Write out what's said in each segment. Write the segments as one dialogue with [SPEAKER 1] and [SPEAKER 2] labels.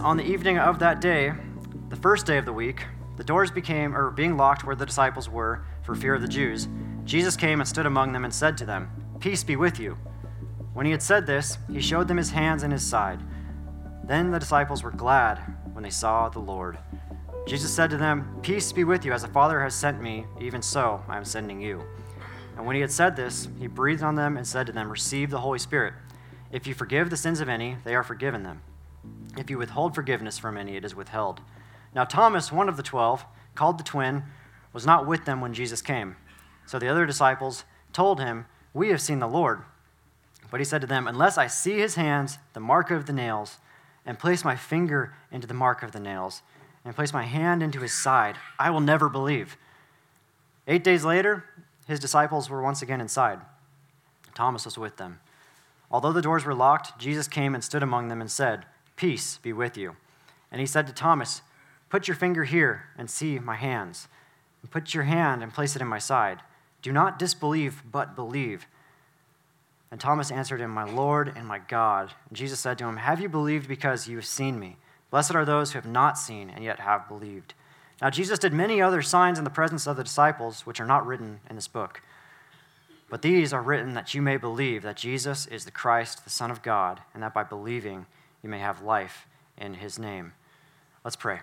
[SPEAKER 1] on the evening of that day, the first day of the week, the doors being locked where the disciples were for fear of the Jews. Jesus came and stood among them and said to them, "Peace be with you." When he had said this, he showed them his hands and his side. Then the disciples were glad when they saw the Lord. Jesus said to them, "Peace be with you. As the Father has sent me, even so I am sending you." And when he had said this, he breathed on them and said to them, "Receive the Holy Spirit. If you forgive the sins of any, they are forgiven them. If you withhold forgiveness from any, it is withheld." Now Thomas, one of the 12, called the twin, was not with them when Jesus came. So the other disciples told him, "We have seen the Lord." But he said to them, "Unless I see his hands, the mark of the nails, and place my finger into the mark of the nails, and place my hand into his side, I will never believe." 8 days later, his disciples were once again inside. Thomas was with them. Although the doors were locked, Jesus came and stood among them and said, "Peace be with you." And he said to Thomas, "Put your finger here and see my hands, and put your hand and place it in my side. Do not disbelieve, but believe." And Thomas answered him, "My Lord and my God." And Jesus said to him, "Have you believed because you have seen me? Blessed are those who have not seen and yet have believed." Now Jesus did many other signs in the presence of the disciples, which are not written in this book. But these are written that you may believe that Jesus is the Christ, the Son of God, and that by believing you may have life in his name. Let's pray.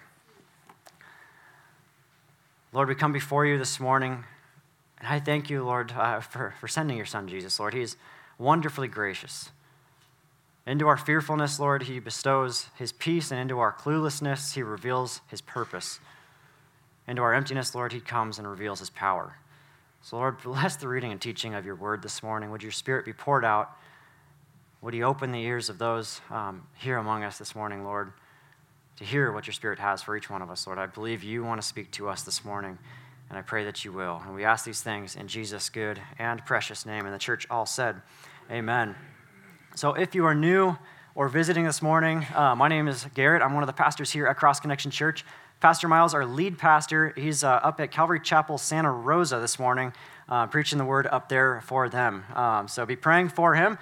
[SPEAKER 1] Lord, we come before you this morning, and I thank you, Lord, for sending your Son, Jesus. Lord, he's wonderfully gracious. Into our fearfulness, Lord, he bestows his peace, and into our cluelessness, he reveals his purpose. Into our emptiness, Lord, he comes and reveals his power. So, Lord, bless the reading and teaching of your word this morning. Would your Spirit be poured out? Would you open the ears of those here among us this morning, Lord, to hear what your Spirit has for each one of us, Lord. I believe you want to speak to us this morning, and I pray that you will. And we ask these things in Jesus' good and precious name. And the church all said, amen. So if you are new or visiting this morning, my name is Garrett. I'm one of the pastors here at Cross Connection Church. Pastor Miles, our lead pastor, he's up at Calvary Chapel, Santa Rosa this morning, preaching the word up there for them. So be praying for him.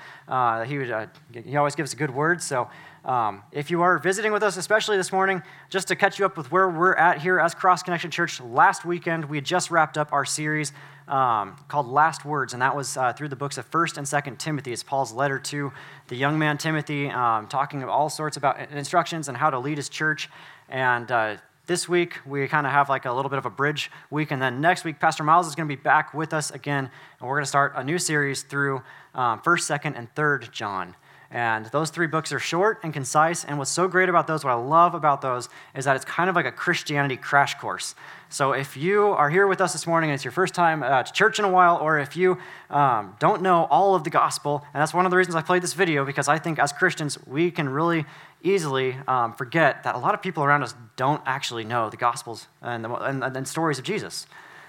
[SPEAKER 1] He always gives a good word. So if you are visiting with us, especially this morning, just to catch you up with where we're at here as Cross Connection Church, last weekend we had just wrapped up our series called Last Words, and that was through the books of 1st and 2nd Timothy. It's Paul's letter to the young man Timothy, talking all sorts about instructions and how to lead his church. And this week, we kind of have like a little bit of a bridge week, and then next week, Pastor Miles is going to be back with us again, and we're going to start a new series through 1st, 2nd, and 3rd John. And those three books are short and concise, and what's so great about those, what I love about those, is that it's kind of like a Christianity crash course. So if you are here with us this morning and it's your first time to church in a while, or if you don't know all of the gospel, and that's one of the reasons I played this video, because I think as Christians, we can really easily forget that a lot of people around us don't actually know the gospels and stories of Jesus.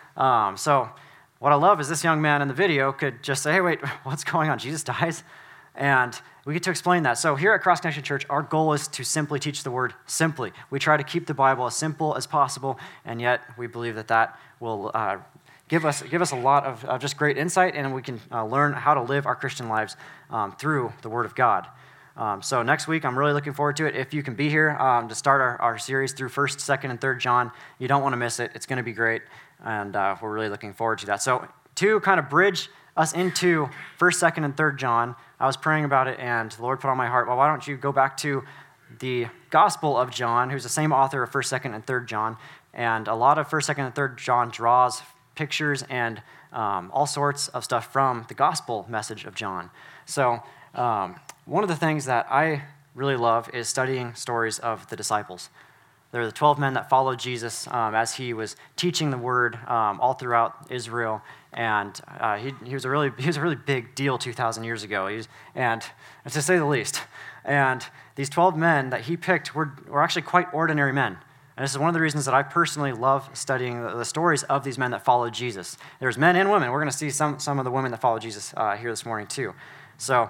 [SPEAKER 1] So what I love is this young man in the video could just say, hey, wait, what's going on? Jesus dies? And we get to explain that. So here at Cross Connection Church, our goal is to simply teach the word simply. We try to keep the Bible as simple as possible, and yet we believe that will give us a lot of just great insight, and we can learn how to live our Christian lives through the Word of God. So next week, I'm really looking forward to it. If you can be here to start our series through 1st, 2nd, and 3rd John, you don't want to miss it. It's going to be great, and we're really looking forward to that. So to kind of bridge us into 1st, 2nd, and 3rd John, I was praying about it, and the Lord put on my heart, well, why don't you go back to the Gospel of John, who's the same author of 1st, 2nd, and 3rd John, and a lot of 1st, 2nd, and 3rd John draws pictures and all sorts of stuff from the Gospel message of John. So one of the things that I really love is studying stories of the disciples. They're the 12 men that followed Jesus as he was teaching the word all throughout Israel, and he was a really big deal 2,000 years ago, and to say the least. And these 12 men that he picked were actually quite ordinary men. And this is one of the reasons that I personally love studying the stories of these men that followed Jesus. There's men and women. We're going to see some of the women that followed Jesus here this morning too. So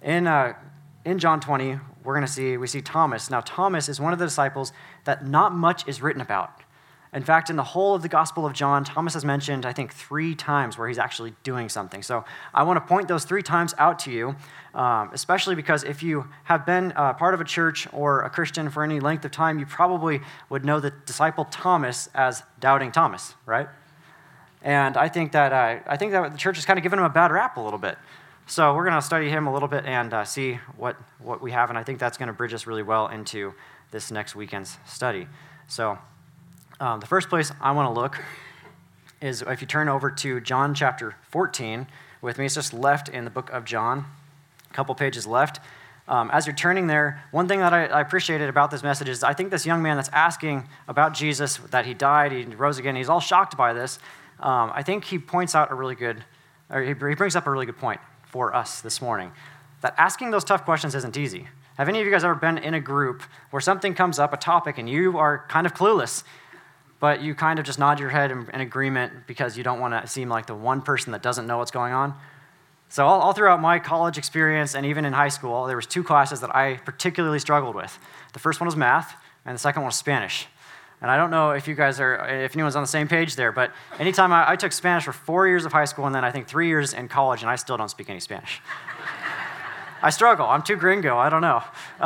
[SPEAKER 1] in John 20, we see Thomas. Now, Thomas is one of the disciples that not much is written about. In fact, in the whole of the Gospel of John, Thomas is mentioned, I think, 3 times where he's actually doing something. So I want to point those 3 times out to you, especially because if you have been part of a church or a Christian for any length of time, you probably would know the disciple Thomas as Doubting Thomas, right? And I think that the church has kind of given him a bad rap a little bit. So we're going to study him a little bit and see what we have, and I think that's going to bridge us really well into this next weekend's study. So the first place I want to look is if you turn over to John chapter 14 with me. It's just left in the book of John, a couple pages left. As you're turning there, one thing that I appreciated about this message is I think this young man that's asking about Jesus, that he died, he rose again, he's all shocked by this. I think he points out he brings up a really good point for us this morning, that asking those tough questions isn't easy. Have any of you guys ever been in a group where something comes up, a topic, and you are kind of clueless, but you kind of just nod your head in agreement because you don't want to seem like the one person that doesn't know what's going on? So all throughout my college experience and even in high school, there was 2 classes that I particularly struggled with. The first one was math, and the second one was Spanish. And I don't know if anyone's on the same page there, but anytime I took Spanish for 4 years of high school and then I think 3 years in college, and I still don't speak any Spanish. I struggle. I'm too gringo. I don't know.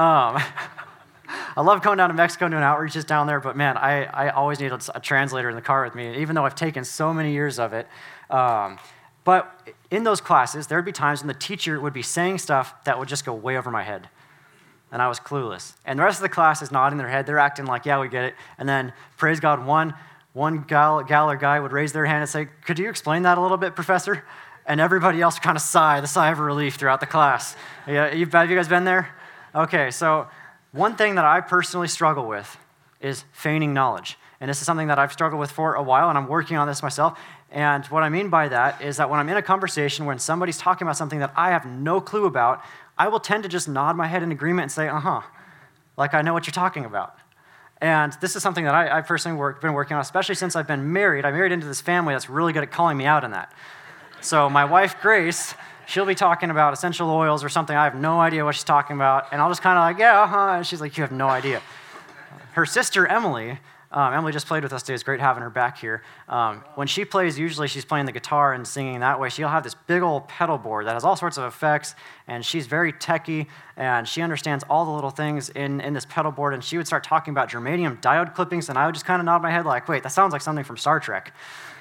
[SPEAKER 1] I love going down to Mexico and doing outreaches down there, but man, I always need a translator in the car with me, even though I've taken so many years of it. But in those classes, there would be times when the teacher would be saying stuff that would just go way over my head, and I was clueless. And the rest of the class is nodding their head. They're acting like, yeah, we get it. And then, praise God, one gal or guy would raise their hand and say, could you explain that a little bit, Professor? And everybody else would kind of sigh, the sigh of relief throughout the class. Yeah, have you guys been there? Okay, so one thing that I personally struggle with is feigning knowledge. And this is something that I've struggled with for a while, and I'm working on this myself. And what I mean by that is that when I'm in a conversation, when somebody's talking about something that I have no clue about, I will tend to just nod my head in agreement and say, like I know what you're talking about. And this is something that I personally been working on, especially since I've been married. I married into this family that's really good at calling me out on that. So my wife, Grace, she'll be talking about essential oils or something. I have no idea what she's talking about. And I'll just kind of like, yeah, And she's like, you have no idea. Her sister, Emily just played with us today. It's great having her back here. When she plays, usually she's playing the guitar and singing that way. She'll have this big old pedal board that has all sorts of effects, and she's very techie, and she understands all the little things in this pedal board, and she would start talking about germanium diode clippings, and I would just kind of nod my head like, wait, that sounds like something from Star Trek.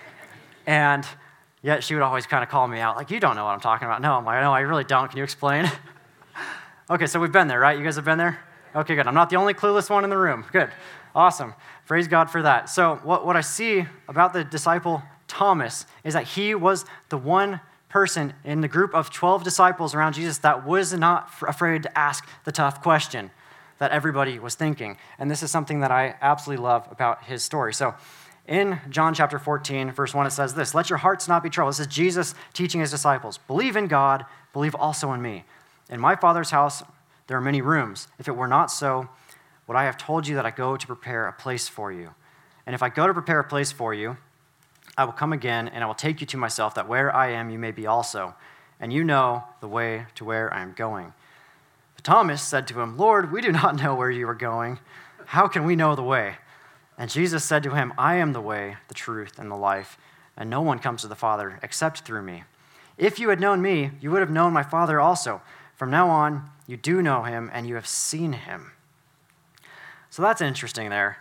[SPEAKER 1] And yet she would always kind of call me out, like, you don't know what I'm talking about. No, I'm like, no, I really don't. Can you explain? Okay, so we've been there, right? You guys have been there? Okay, good. I'm not the only clueless one in the room. Good. Awesome. Praise God for that. So what I see about the disciple Thomas is that he was the one person in the group of 12 disciples around Jesus that was not afraid to ask the tough question that everybody was thinking. And this is something that I absolutely love about his story. So in John chapter 14, verse 1, it says this, let your hearts not be troubled. This is Jesus teaching his disciples. Believe in God, believe also in me. In my Father's house, there are many rooms. If it were not so, would I have told you that I go to prepare a place for you? And if I go to prepare a place for you, I will come again, and I will take you to myself, that where I am, you may be also. And you know the way to where I am going. But Thomas said to him, Lord, we do not know where you are going. How can we know the way? And Jesus said to him, I am the way, the truth, and the life, and no one comes to the Father except through me. If you had known me, you would have known my Father also. From now on, you do know him, and you have seen him. So that's interesting there.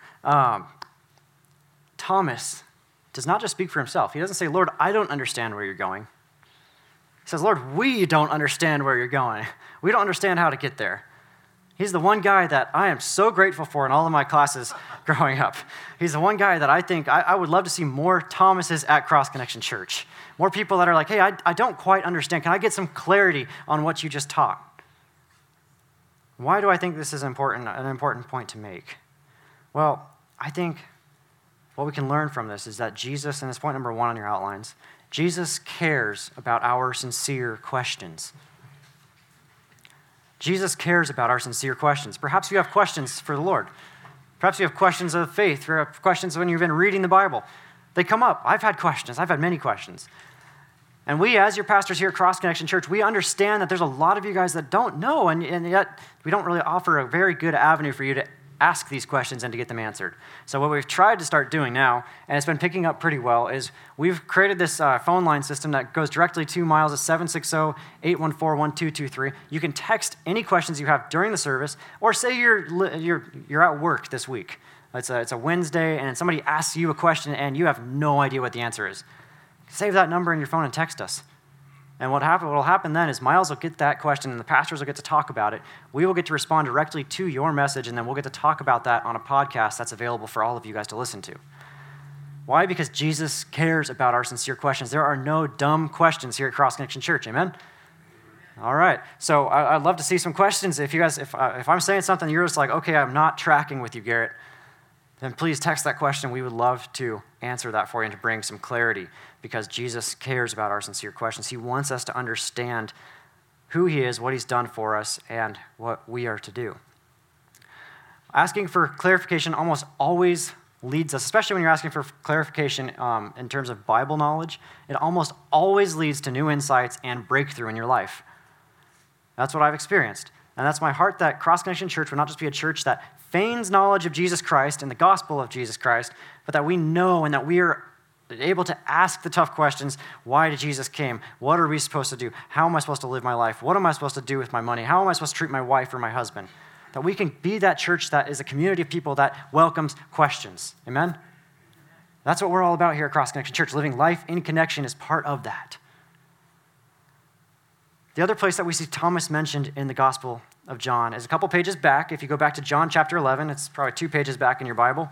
[SPEAKER 1] Thomas does not just speak for himself. He doesn't say, Lord, I don't understand where you're going. He says, Lord, we don't understand where you're going. We don't understand how to get there. He's the one guy that I am so grateful for in all of my classes growing up. He's the one guy that I think I would love to see more Thomases at Cross Connection Church. More people that are like, hey, I don't quite understand. Can I get some clarity on what you just taught? Why do I think this is an important point to make? Well, I think what we can learn from this is that Jesus, and it's point number 1 on your outlines, Jesus cares about our sincere questions. Jesus cares about our sincere questions. Perhaps you have questions for the Lord. Perhaps you have questions of faith, or questions when you've been reading the Bible. They come up. I've had questions. I've had many questions. And we, as your pastors here at Cross Connection Church, we understand that there's a lot of you guys that don't know, and yet we don't really offer a very good avenue for you to ask these questions and to get them answered. So what we've tried to start doing now, and it's been picking up pretty well, is we've created this phone line system that goes directly to Miles at 760-814-1223. You can text any questions you have during the service, or say you're at work this week. It's a Wednesday, and somebody asks you a question, and you have no idea what the answer is. Save that number in your phone and text us. And what will happen then is Miles will get that question, and the pastors will get to talk about it. We will get to respond directly to your message, and then we'll get to talk about that on a podcast that's available for all of you guys to listen to. Why? Because Jesus cares about our sincere questions. There are no dumb questions here at Cross Connection Church. Amen? All right. So I'd love to see some questions. If you guys, if I'm saying something, you're just like, okay, I'm not tracking with you, Garrett, then please text that question. We would love to answer that for you and to bring some clarity, because Jesus cares about our sincere questions. He wants us to understand who he is, what he's done for us, and what we are to do. Asking for clarification almost always leads us, especially when you're asking for clarification in terms of Bible knowledge, it almost always leads to new insights and breakthrough in your life. That's what I've experienced. And that's my heart, that Cross Connection Church would not just be a church that feigns knowledge of Jesus Christ and the gospel of Jesus Christ, but that we know and that we are able to ask the tough questions. Why did Jesus came? What are we supposed to do? How am I supposed to live my life? What am I supposed to do with my money? How am I supposed to treat my wife or my husband? That we can be that church that is a community of people that welcomes questions. Amen? That's what we're all about here at Cross Connection Church. Living life in connection is part of that. The other place that we see Thomas mentioned in the Gospel of John is a couple pages back. If you go back to John chapter 11, it's probably 2 pages back in your Bible.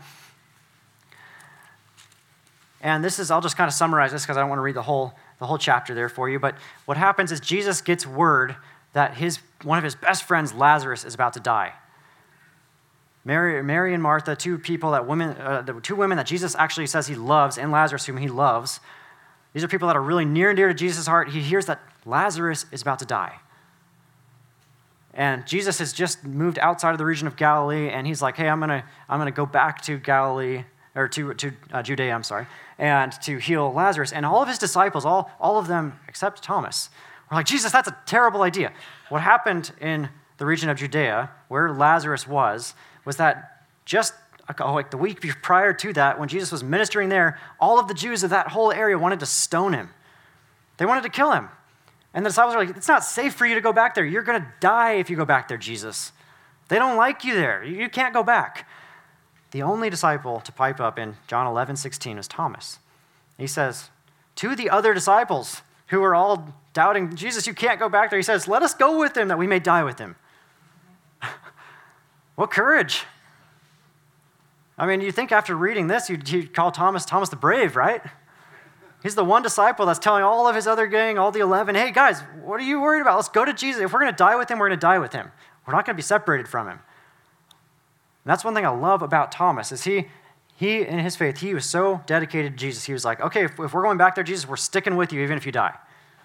[SPEAKER 1] And this is, I'll just kind of summarize this because I don't want to read the whole chapter there for you. But what happens is Jesus gets word that one of his best friends, Lazarus, is about to die. Mary and Martha, two women that Jesus actually says he loves, and Lazarus, whom he loves. These are people that are really near and dear to Jesus' heart. He hears that Lazarus is about to die. And Jesus has just moved outside of the region of Galilee, and he's like, hey, I'm gonna go back to Galilee, or to Judea, and to heal Lazarus. And all of his disciples, all of them except Thomas, were like, Jesus, that's a terrible idea. What happened in the region of Judea, where Lazarus was that just like the week prior to that, when Jesus was ministering there, all of the Jews of that whole area wanted to stone him. They wanted to kill him. And the disciples are like, it's not safe for you to go back there. You're going to die if you go back there, Jesus. They don't like you there. You can't go back. The only disciple to pipe up in John 11:16 was Thomas. He says, to the other disciples who are all doubting, Jesus, you can't go back there. He says, let us go with him that we may die with him. What courage. I mean, you think after reading this, you'd call Thomas the brave, right? He's the one disciple that's telling all of his other gang, all the 11, hey guys, what are you worried about? Let's go to Jesus. If we're going to die with him, we're going to die with him. We're not going to be separated from him. And that's one thing I love about Thomas, is he in his faith, he was so dedicated to Jesus. He was like, okay, if we're going back there, Jesus, we're sticking with you even if you die.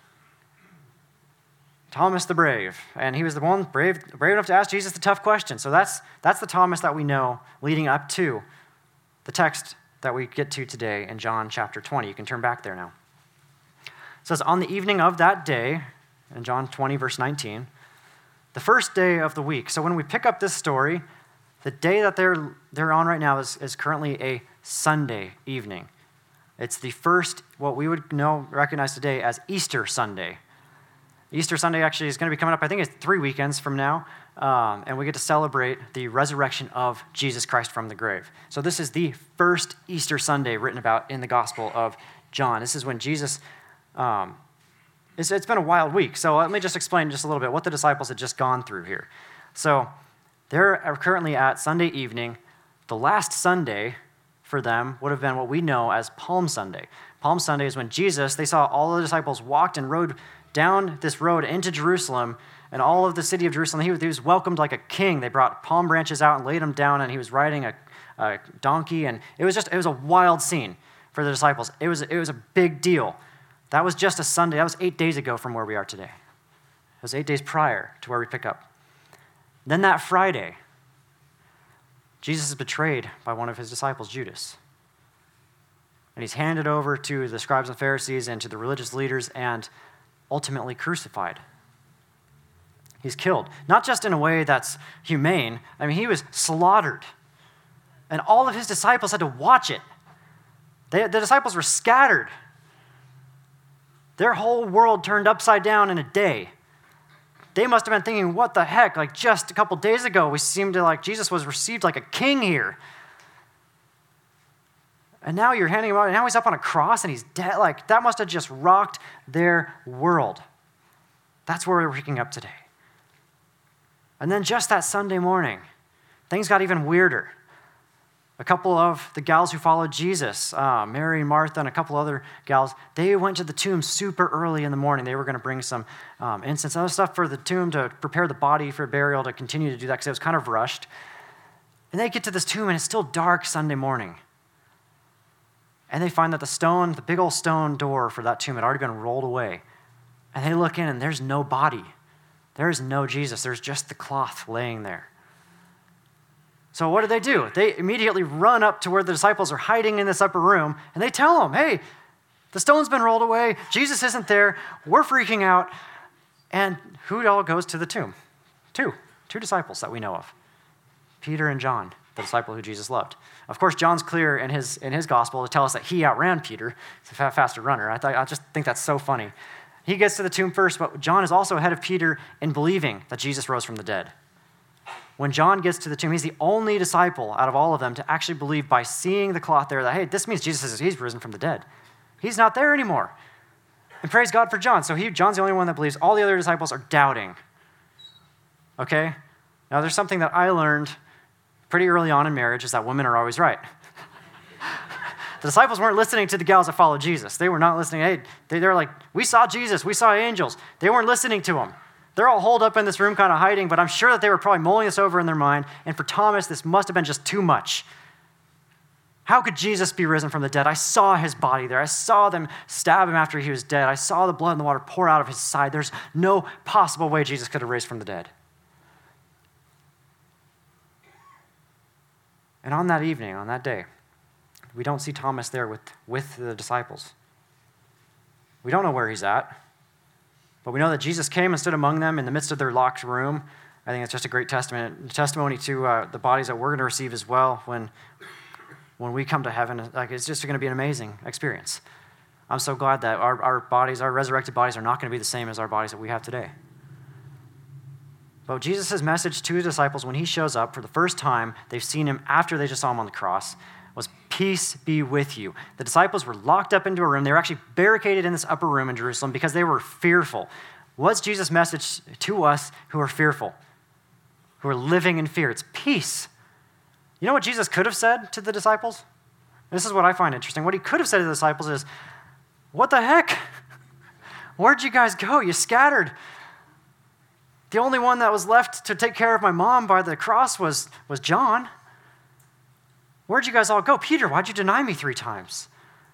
[SPEAKER 1] Thomas the brave. And he was the one brave enough to ask Jesus the tough question. So that's the Thomas that we know leading up to the text that we get to today in John chapter 20. You can turn back there now. It says, on the evening of that day, in John 20, verse 19, the first day of the week. So when we pick up this story, the day that they're on right now is currently a Sunday evening. It's the first, what we would recognize today as Easter Sunday. Easter Sunday actually is going to be coming up, I think it's 3 weekends from now, and we get to celebrate the resurrection of Jesus Christ from the grave. So this is the first Easter Sunday written about in the Gospel of John. This is when Jesus, it's been a wild week, so let me just explain just a little bit what the disciples had just gone through here. So they're currently at Sunday evening. The last Sunday for them would have been what we know as Palm Sunday. Palm Sunday is when Jesus, they saw all the disciples walked and rode down this road into Jerusalem, and all of the city of Jerusalem, he was welcomed like a king. They brought palm branches out and laid him down, and he was riding a donkey, and it was a wild scene for the disciples. It was a big deal. That was just a Sunday. That was 8 days ago from where we are today. It was 8 days prior to where we pick up. Then that Friday, Jesus is betrayed by one of his disciples, Judas. And he's handed over to the scribes and Pharisees and to the religious leaders and ultimately crucified. He's killed. Not just in a way that's humane. I mean, he was slaughtered. And all of his disciples had to watch it. The disciples were scattered. Their whole world turned upside down in a day. They must have been thinking, what the heck? Like just a couple days ago, we seemed to like Jesus was received like a king here. And now you're handing him out, and now he's up on a cross and he's dead. Like that must have just rocked their world. That's where we're picking up today. And then just that Sunday morning, things got even weirder. A couple of the gals who followed Jesus, Mary and Martha and a couple other gals, they went to the tomb super early in the morning. They were going to bring some incense and other stuff for the tomb to prepare the body for burial, to continue to do that because it was kind of rushed. And they get to this tomb and it's still dark Sunday morning. And they find that the big old stone door for that tomb had already been rolled away. And they look in and there's no body. There is no Jesus. There's just the cloth laying there. So what do? They immediately run up to where the disciples are hiding in this upper room, and they tell them, hey, the stone's been rolled away. Jesus isn't there. We're freaking out. And who all goes to the tomb? Two disciples that we know of. Peter and John, the disciple who Jesus loved. Of course, John's clear in his gospel to tell us that he outran Peter. He's a faster runner. I just think that's so funny. He gets to the tomb first, but John is also ahead of Peter in believing that Jesus rose from the dead. When John gets to the tomb, he's the only disciple out of all of them to actually believe by seeing the cloth there that, hey, this means he's risen from the dead. He's not there anymore. And praise God for John. So John's the only one that believes. All the other disciples are doubting. Okay? Now, there's something that I learned pretty early on in marriage is that women are always right. The disciples weren't listening to the gals that followed Jesus. They were not listening. Hey, they're like, we saw Jesus. We saw angels. They weren't listening to him. They're all holed up in this room kind of hiding, but I'm sure that they were probably mulling this over in their mind. And for Thomas, this must have been just too much. How could Jesus be risen from the dead? I saw his body there. I saw them stab him after he was dead. I saw the blood and the water pour out of his side. There's no possible way Jesus could have raised from the dead. And on that evening, on that day, we don't see Thomas there with the disciples. We don't know where he's at. But we know that Jesus came and stood among them in the midst of their locked room. I think it's just a great testimony to the bodies that we're going to receive as well when we come to heaven. Like, it's just going to be an amazing experience. I'm so glad that our bodies, our resurrected bodies, are not going to be the same as our bodies that we have today. But Jesus' message to his disciples when he shows up for the first time, they've seen him after they just saw him on the cross, was peace be with you. The disciples were locked up into a room. They were actually barricaded in this upper room in Jerusalem because they were fearful. What's Jesus' message to us who are fearful, who are living in fear? It's peace. You know what Jesus could have said to the disciples? This is what I find interesting. What he could have said to the disciples is, what the heck? Where'd you guys go? You scattered. The only one that was left to take care of my mom by the cross was John. Where'd you guys all go? Peter, why'd you deny me 3 times?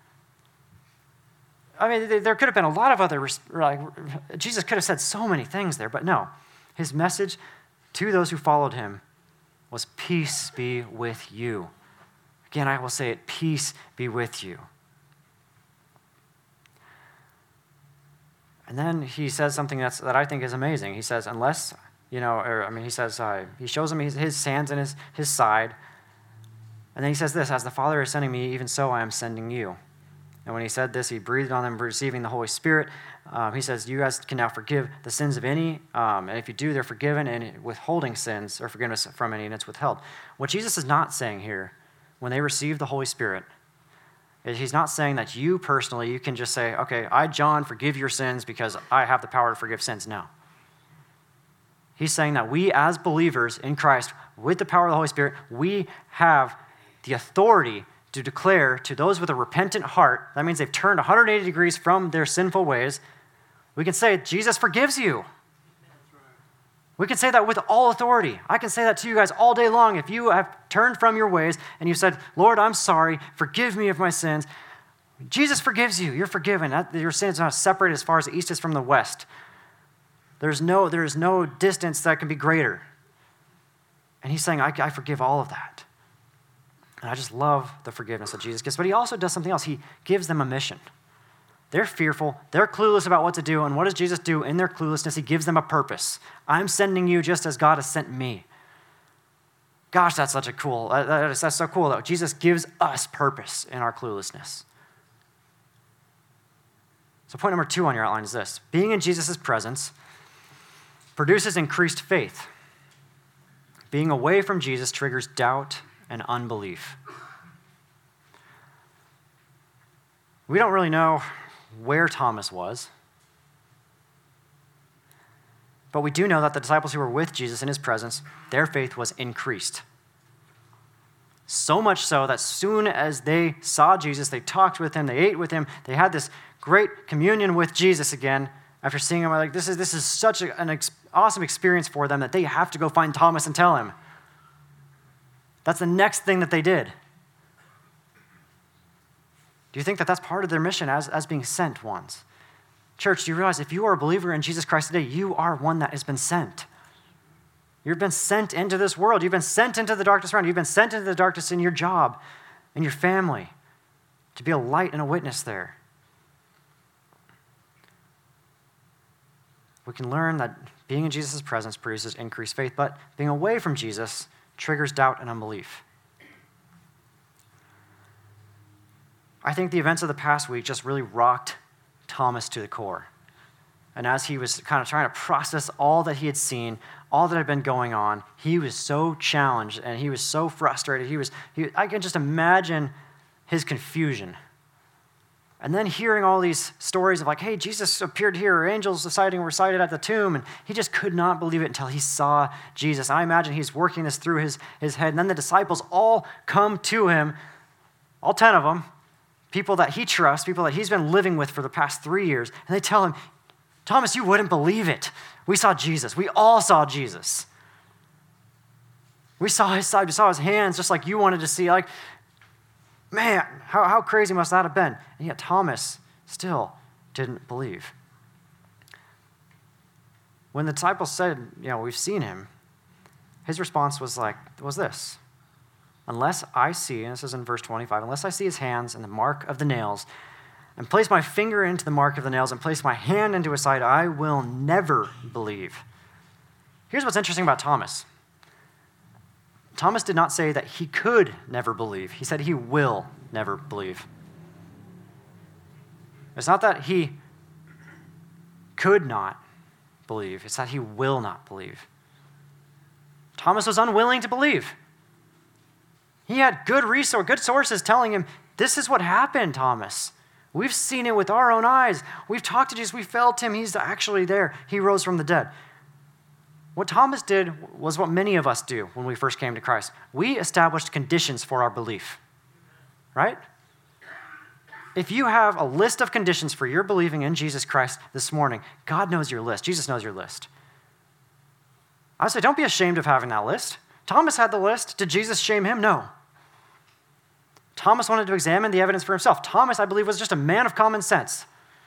[SPEAKER 1] I mean, there could have been a lot of other, Jesus could have said so many things there, but no. His message to those who followed him was peace be with you. Again, I will say it, peace be with you. And then he says something that I think is amazing. He says, he shows him his hands and his side. And then he says this, as the Father is sending me, even so I am sending you. And when he said this, he breathed on them, receiving the Holy Spirit. He says, you guys can now forgive the sins of any, and if you do, they're forgiven, and withholding sins or forgiveness from any, and it's withheld. What Jesus is not saying here, when they receive the Holy Spirit, is he's not saying that you personally, you can just say, okay, I, John, forgive your sins because I have the power to forgive sins. No. He's saying that we as believers in Christ, with the power of the Holy Spirit, we have the authority to declare to those with a repentant heart, that means they've turned 180 degrees from their sinful ways, we can say, Jesus forgives you. We can say that with all authority. I can say that to you guys all day long. If you have turned from your ways and you said, Lord, I'm sorry, forgive me of my sins, Jesus forgives you. You're forgiven. Your sins are not separated as far as the east is from the west. There is no distance that can be greater. And he's saying, I forgive all of that. And I just love the forgiveness that Jesus gives. But he also does something else. He gives them a mission. They're fearful. They're clueless about what to do. And what does Jesus do in their cluelessness? He gives them a purpose. I'm sending you just as God has sent me. Gosh, that's such a cool, that's so cool though. Jesus gives us purpose in our cluelessness. So point number 2 on your outline is this. Being in Jesus' presence produces increased faith. Being away from Jesus triggers doubt and unbelief. We don't really know where Thomas was, but we do know that the disciples who were with Jesus in his presence, their faith was increased. So much so that soon as they saw Jesus, they talked with him, they ate with him, they had this great communion with Jesus again. After seeing him, like this is such an awesome experience for them that they have to go find Thomas and tell him. That's the next thing that they did. Do you think that that's part of their mission as being sent ones? Church, do you realize if you are a believer in Jesus Christ today, you are one that has been sent. You've been sent into this world. You've been sent into the darkness around you. You've been sent into the darkness in your job, in your family, to be a light and a witness there. We can learn that being in Jesus' presence produces increased faith, but being away from Jesus triggers doubt and unbelief. I think the events of the past week just really rocked Thomas to the core. And as he was kind of trying to process all that he had seen, all that had been going on, he was so challenged and he was so frustrated. I can just imagine his confusion. And then hearing all these stories of like, hey, Jesus appeared here, or angels were sighted at the tomb, and he just could not believe it until he saw Jesus. I imagine he's working this through his head. And then the disciples all come to him, all 10 of them, people that he trusts, people that he's been living with for the past 3 years, and they tell him, Thomas, you wouldn't believe it. We saw Jesus. We all saw Jesus. We saw his side. We saw his hands just like you wanted to see. Like, man, how crazy must that have been? And yet Thomas still didn't believe. When the disciples said, we've seen him, his response was this. Unless I see, and this is in verse 25, unless I see his hands and the mark of the nails, and place my finger into the mark of the nails, and place my hand into his side, I will never believe. Here's what's interesting about Thomas. Thomas did not say that he could never believe. He said he will never believe. It's not that he could not believe. It's that he will not believe. Thomas was unwilling to believe. He had good sources telling him, this is what happened, Thomas. We've seen it with our own eyes. We've talked to Jesus. We felt him. He's actually there. He rose from the dead. What Thomas did was what many of us do when we first came to Christ. We established conditions for our belief, right? If you have a list of conditions for your believing in Jesus Christ this morning, God knows your list. Jesus knows your list. I would say don't be ashamed of having that list. Thomas had the list. Did Jesus shame him? No. Thomas wanted to examine the evidence for himself. Thomas, I believe, was just a man of common sense.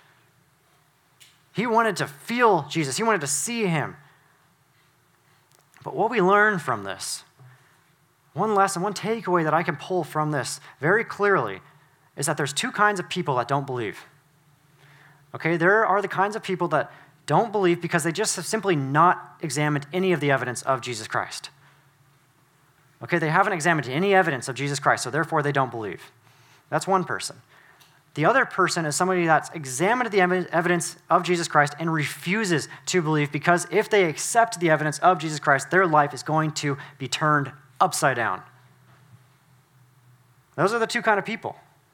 [SPEAKER 1] He wanted to feel Jesus. He wanted to see him. But what we learn from this, one lesson, one takeaway that I can pull from this very clearly is that there's 2 kinds of people that don't believe. Okay, there are the kinds of people that don't believe because they just have simply not examined any of the evidence of Jesus Christ. Okay, they haven't examined any evidence of Jesus Christ, so therefore they don't believe. That's one person. The other person is somebody that's examined the evidence of Jesus Christ and refuses to believe because if they accept the evidence of Jesus Christ, their life is going to be turned upside down. Those are the 2 kinds of people.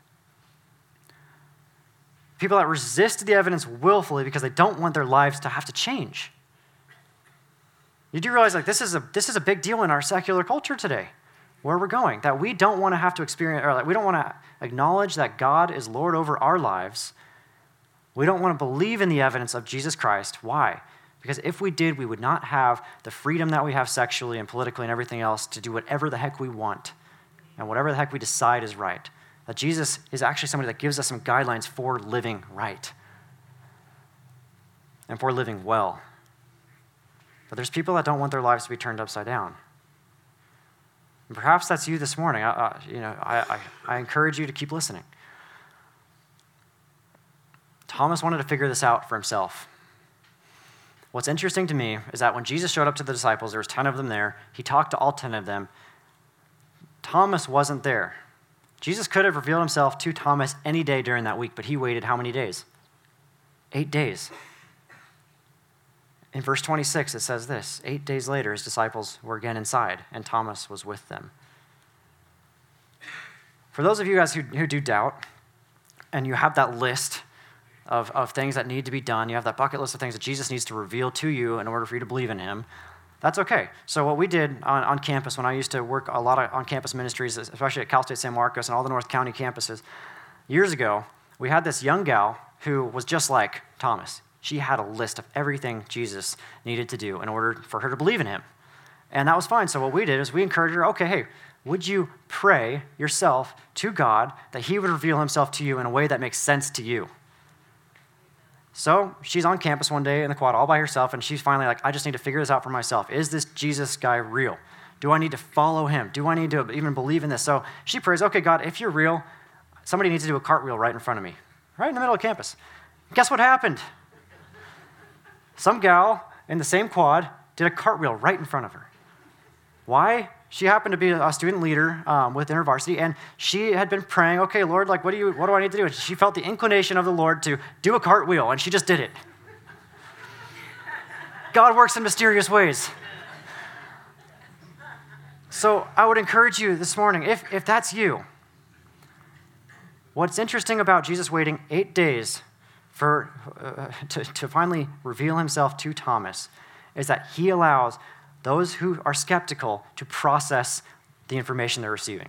[SPEAKER 1] People that resist the evidence willfully because they don't want their lives to have to change. You do realize this is a big deal in our secular culture today, where we're going, that we don't want to have to experience, or we don't want to acknowledge that God is Lord over our lives. We don't want to believe in the evidence of Jesus Christ. Why? Because if we did, we would not have the freedom that we have sexually and politically and everything else to do whatever the heck we want and whatever the heck we decide is right. That Jesus is actually somebody that gives us some guidelines for living right and for living well. But there's people that don't want their lives to be turned upside down. And perhaps that's you this morning. I encourage you to keep listening. Thomas wanted to figure this out for himself. What's interesting to me is that when Jesus showed up to the disciples, there was 10 of them there. He talked to all 10 of them. Thomas wasn't there. Jesus could have revealed himself to Thomas any day during that week, but he waited how many days? 8 days. In verse 26, it says this: 8 days later, his disciples were again inside, and Thomas was with them. For those of you guys who do doubt, and you have that list of things that need to be done, you have that bucket list of things that Jesus needs to reveal to you in order for you to believe in him, that's okay. So what we did on campus, when I used to work a lot of on-campus ministries, especially at Cal State San Marcos and all the North County campuses, years ago, we had this young gal who was just like Thomas. She had a list of everything Jesus needed to do in order for her to believe in him. And that was fine. So what we did is we encouraged her, okay, hey, would you pray yourself to God that he would reveal himself to you in a way that makes sense to you? So she's on campus one day in the quad all by herself, and she's finally like, I just need to figure this out for myself. Is this Jesus guy real? Do I need to follow him? Do I need to even believe in this? So she prays, okay, God, if you're real, somebody needs to do a cartwheel right in front of me, right in the middle of campus. Guess what happened? Some gal in the same quad did a cartwheel right in front of her. Why? She happened to be a student leader with InterVarsity, and she had been praying, okay, Lord, like, what do I need to do? And she felt the inclination of the Lord to do a cartwheel, and she just did it. God works in mysterious ways. So I would encourage you this morning, if that's you, what's interesting about Jesus waiting 8 days to finally reveal himself to Thomas is that he allows those who are skeptical to process the information they're receiving.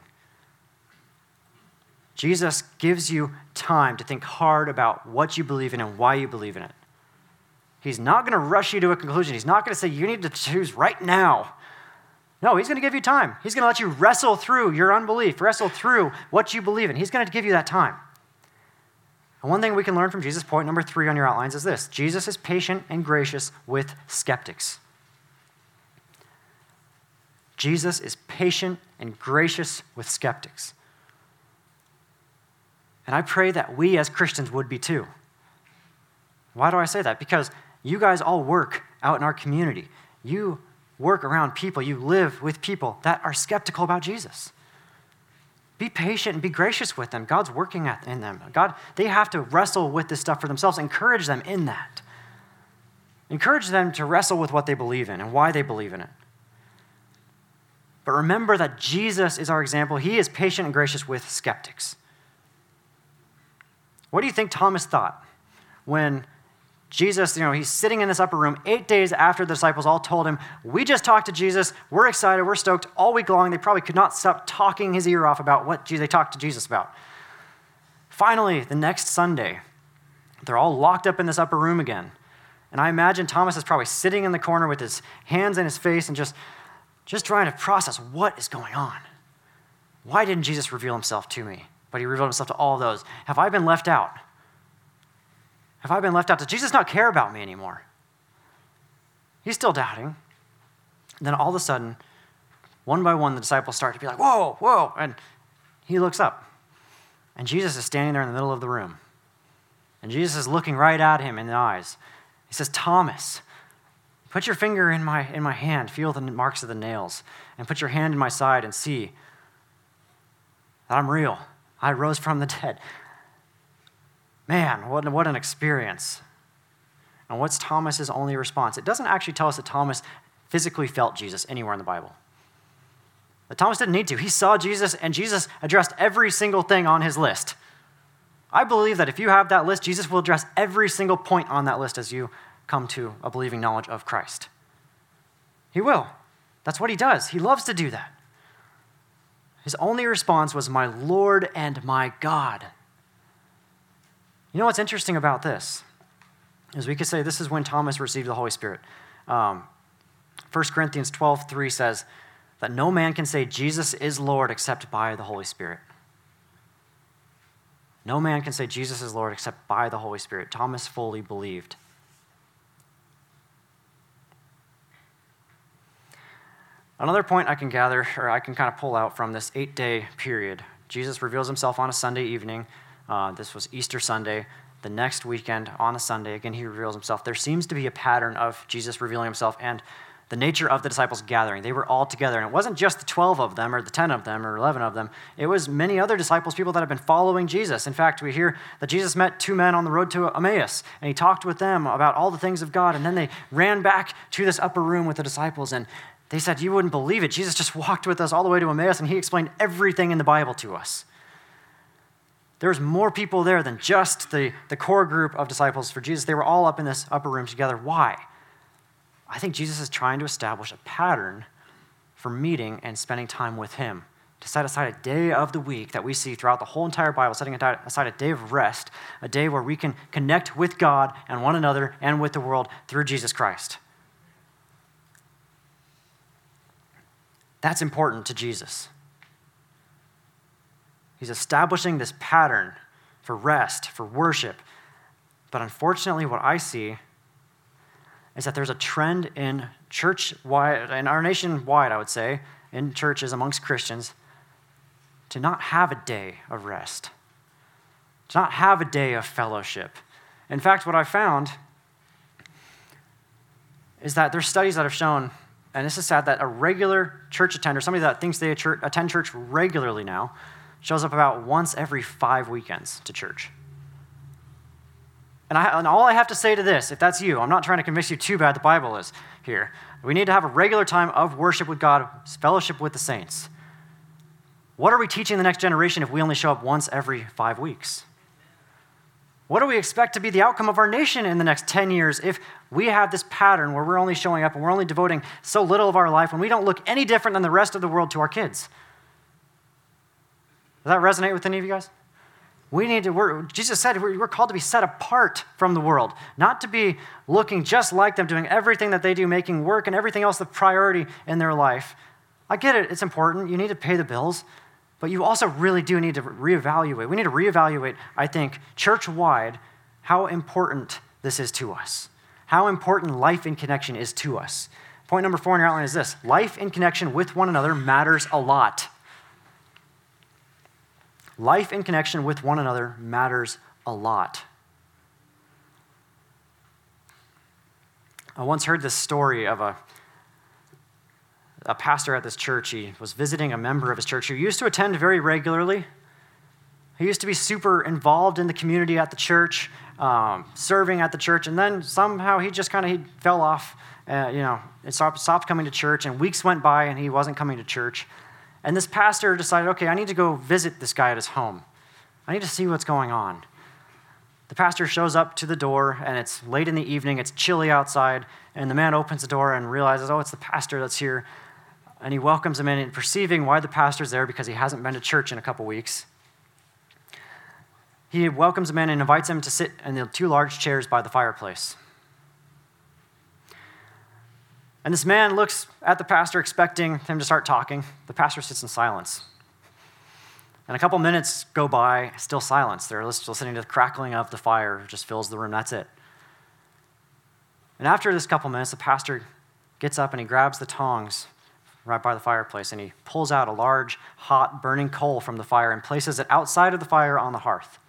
[SPEAKER 1] Jesus gives you time to think hard about what you believe in and why you believe in it. He's not going to rush you to a conclusion. He's not going to say, you need to choose right now. No, he's going to give you time. He's going to let you wrestle through your unbelief, wrestle through what you believe in. He's going to give you that time. And one thing we can learn from Jesus, point number 3 on your outlines, is this: Jesus is patient and gracious with skeptics. Jesus is patient and gracious with skeptics. And I pray that we as Christians would be too. Why do I say that? Because you guys all work out in our community. You work around people. You live with people that are skeptical about Jesus. Be patient and be gracious with them. God's working in them. They have to wrestle with this stuff for themselves. Encourage them in that. Encourage them to wrestle with what they believe in and why they believe in it. But remember that Jesus is our example. He is patient and gracious with skeptics. What do you think Thomas thought when Jesus, he's sitting in this upper room 8 days after the disciples all told him, we just talked to Jesus, we're excited, we're stoked all week long. They probably could not stop talking his ear off about what they talked to Jesus about. Finally, the next Sunday, they're all locked up in this upper room again. And I imagine Thomas is probably sitting in the corner with his hands in his face and just trying to process what is going on. Why didn't Jesus reveal himself to me? But he revealed himself to all of those. Have I been left out? Have I been left out? Does Jesus not care about me anymore? He's still doubting. And then all of a sudden, one by one, the disciples start to be like, whoa, whoa. And he looks up. And Jesus is standing there in the middle of the room. And Jesus is looking right at him in the eyes. He says, Thomas, put your finger in my hand, feel the marks of the nails, and put your hand in my side and see that I'm real. I rose from the dead. Man, what an experience. And what's Thomas's only response? It doesn't actually tell us that Thomas physically felt Jesus anywhere in the Bible. But Thomas didn't need to. He saw Jesus, and Jesus addressed every single thing on his list. I believe that if you have that list, Jesus will address every single point on that list as you come to a believing knowledge of Christ. He will. That's what he does. He loves to do that. His only response was, my Lord and my God. You know what's interesting about this? Is we could say this is when Thomas received the Holy Spirit. 1 Corinthians 12:3 says that no man can say Jesus is Lord except by the Holy Spirit. No man can say Jesus is Lord except by the Holy Spirit. Thomas fully believed. Another point I can gather, or I can kind of pull out from this 8-day period, Jesus reveals himself on a Sunday evening. This was Easter Sunday. the next weekend on a Sunday, again, he reveals himself. There seems to be a pattern of Jesus revealing himself and the nature of the disciples gathering. They were all together, and it wasn't just the 12 of them or the 10 of them or 11 of them. It was many other disciples, people that have been following Jesus. In fact, we hear that Jesus met 2 men on the road to Emmaus, and he talked with them about all the things of God, and then they ran back to this upper room with the disciples, and they said, you wouldn't believe it. Jesus just walked with us all the way to Emmaus, and he explained everything in the Bible to us. There's more people there than just the core group of disciples for Jesus. They were all up in this upper room together. Why? I think Jesus is trying to establish a pattern for meeting and spending time with him, to set aside a day of the week that we see throughout the whole entire Bible, setting aside a day of rest, a day where we can connect with God and one another and with the world through Jesus Christ. That's important to Jesus. He's establishing this pattern for rest, for worship. But unfortunately, what I see is that there's a trend in church-wide, in our nation-wide, I would say, in churches amongst Christians, to not have a day of rest, to not have a day of fellowship. In fact, what I found is that there's studies that have shown, and this is sad, that a regular church attender, somebody that thinks they attend church regularly now, shows up about once every 5 weekends to church. And all I have to say to this, if that's you, I'm not trying to convince you too bad the Bible is here. We need to have a regular time of worship with God, fellowship with the saints. What are we teaching the next generation if we only show up once every 5 weeks? What do we expect to be the outcome of our nation in the next 10 years if we have this pattern where we're only showing up and we're only devoting so little of our life when we don't look any different than the rest of the world to our kids? Does that resonate with any of you guys? Jesus said we're called to be set apart from the world, not to be looking just like them, doing everything that they do, making work and everything else the priority in their life. I get it, it's important. You need to pay the bills, but you also really do need to reevaluate. We need to reevaluate, I think, church-wide, how important this is to us, how important life in connection is to us. Point number 4 in your outline is this: life in connection with one another matters a lot. Life in connection with one another matters a lot. I once heard this story of a pastor at this church. He was visiting a member of his church who used to attend very regularly. He used to be super involved in the community at the church, serving at the church, and then somehow he just he fell off, and stopped coming to church, and weeks went by and he wasn't coming to church. And this pastor decided, okay, I need to go visit this guy at his home. I need to see what's going on. The pastor shows up to the door, and it's late in the evening, it's chilly outside, and the man opens the door and realizes, oh, it's the pastor that's here. And he welcomes him in, and perceiving why the pastor's there because he hasn't been to church in a couple weeks. He welcomes him in and invites him to sit in the 2 large chairs by the fireplace. And this man looks at the pastor, expecting him to start talking. The pastor sits in silence. And a couple minutes go by, still silence. They're still listening to the crackling of the fire, just fills the room, that's it. And after this couple minutes, the pastor gets up and he grabs the tongs right by the fireplace, and he pulls out a large, hot, burning coal from the fire and places it outside of the fire on the hearth.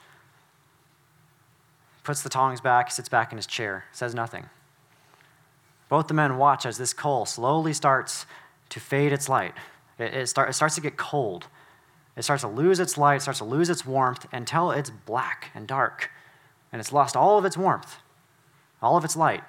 [SPEAKER 1] Puts the tongs back, sits back in his chair, says nothing. Both the men watch as this coal slowly starts to fade its light. It starts to get cold. It starts to lose its light, starts to lose its warmth until it's black and dark. And it's lost all of its warmth, all of its light.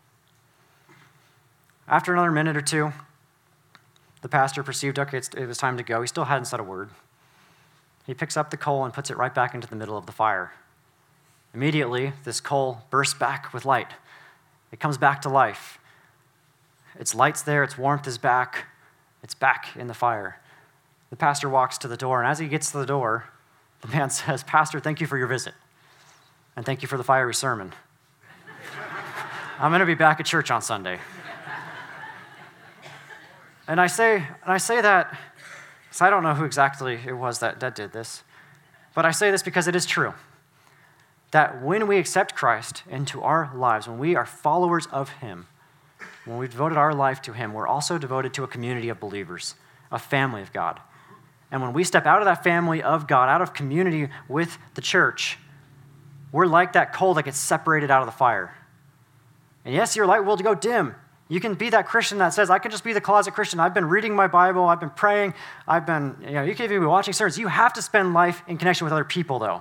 [SPEAKER 1] After another minute or two, the pastor perceived, okay, it was time to go. He still hadn't said a word. He picks up the coal and puts it right back into the middle of the fire. Immediately, this coal bursts back with light. It comes back to life. Its light's there, its warmth is back. It's back in the fire. The pastor walks to the door, and as he gets to the door, the man says, "Pastor, thank you for your visit, and thank you for the fiery sermon. I'm going to be back at church on Sunday." And I say that because I don't know who exactly it was that did this, but I say this because it is true. That when we accept Christ into our lives, when we are followers of him, when we've devoted our life to him, we're also devoted to a community of believers, a family of God. And when we step out of that family of God, out of community with the church, we're like that coal that gets separated out of the fire. And yes, your light will go dim. You can be that Christian that says, I can just be the closet Christian. I've been reading my Bible. I've been praying. You can even be watching sermons. You have to spend life in connection with other people, though.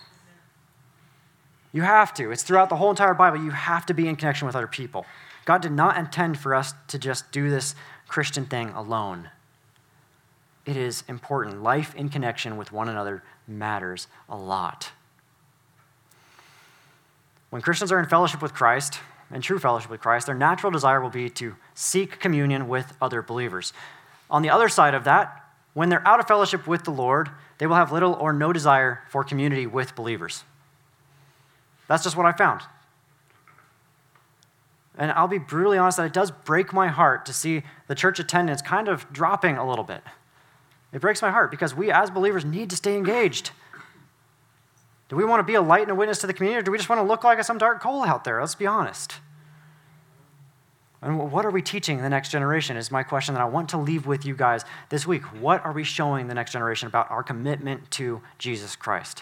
[SPEAKER 1] You have to. It's throughout the whole entire Bible. You have to be in connection with other people. God did not intend for us to just do this Christian thing alone. It is important. Life in connection with one another matters a lot. When Christians are in fellowship with Christ, in true fellowship with Christ, their natural desire will be to seek communion with other believers. On the other side of that, when they're out of fellowship with the Lord, they will have little or no desire for community with believers. That's just what I found. And I'll be brutally honest that it does break my heart to see the church attendance kind of dropping a little bit. It breaks my heart because we as believers need to stay engaged. Do we want to be a light and a witness to the community, or do we just want to look like some dark coal out there? Let's be honest. And what are we teaching the next generation is my question that I want to leave with you guys this week. What are we showing the next generation about our commitment to Jesus Christ?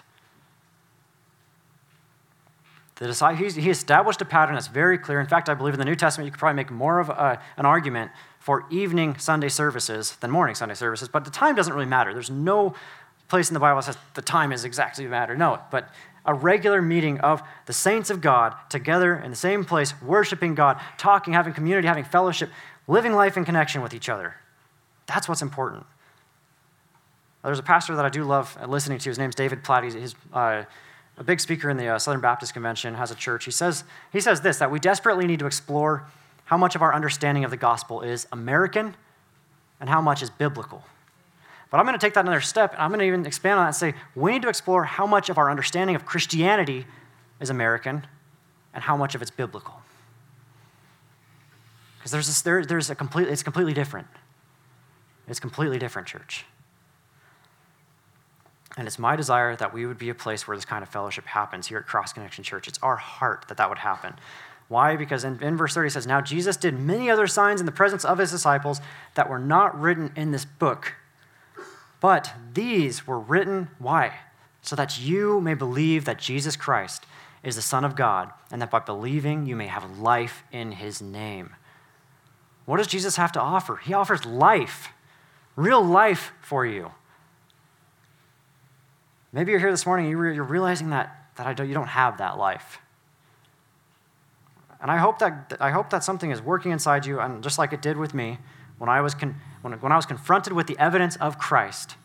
[SPEAKER 1] He established a pattern that's very clear. In fact, I believe in the New Testament you could probably make more of an argument for evening Sunday services than morning Sunday services, but the time doesn't really matter. There's no place in the Bible that says the time is exactly matter. No, but a regular meeting of the saints of God together in the same place, worshiping God, talking, having community, having fellowship, living life in connection with each other. That's what's important. There's a pastor that I do love listening to. His name's David Platt. He's a big speaker in the Southern Baptist Convention, has a church. He says this, that we desperately need to explore how much of our understanding of the gospel is American and how much is biblical. But I'm going to take that another step, and I'm going to even expand on that and say we need to explore how much of our understanding of Christianity is American and how much of it's biblical. Because it's completely different. It's completely different, church. And it's my desire that we would be a place where this kind of fellowship happens here at Cross Connection Church. It's our heart that would happen. Why? Because in verse 30 it says, now Jesus did many other signs in the presence of his disciples that were not written in this book. But these were written, why? So that you may believe that Jesus Christ is the Son of God, and that by believing you may have life in his name. What does Jesus have to offer? He offers life, real life for you. Maybe you're here this morning, you're realizing that you don't have that life. And I hope that something is working inside you, and just like it did with me, when I was confronted with the evidence of Christ,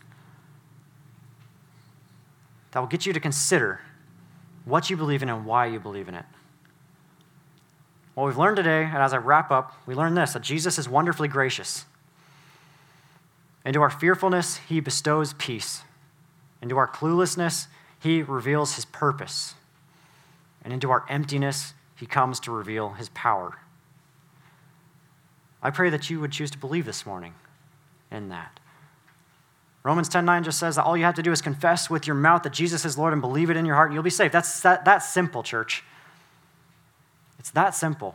[SPEAKER 1] that will get you to consider what you believe in and why you believe in it. What we've learned today, and as I wrap up, we learned this, that Jesus is wonderfully gracious. Into our fearfulness, he bestows peace. Into our cluelessness, he reveals his purpose. And into our emptiness, he comes to reveal his power. I pray that you would choose to believe this morning in that. Romans 10:9 just says that all you have to do is confess with your mouth that Jesus is Lord and believe it in your heart and you'll be saved. That's simple, church. It's that simple.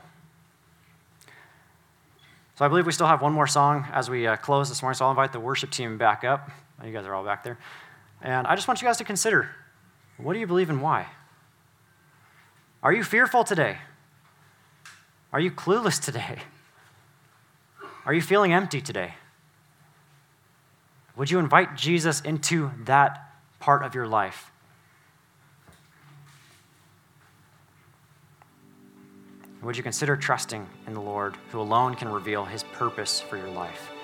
[SPEAKER 1] So I believe we still have one more song as we close this morning, so I'll invite the worship team back up. You guys are all back there. And I just want you guys to consider, what do you believe and why? Are you fearful today? Are you clueless today? Are you feeling empty today? Would you invite Jesus into that part of your life? Would you consider trusting in the Lord, who alone can reveal his purpose for your life?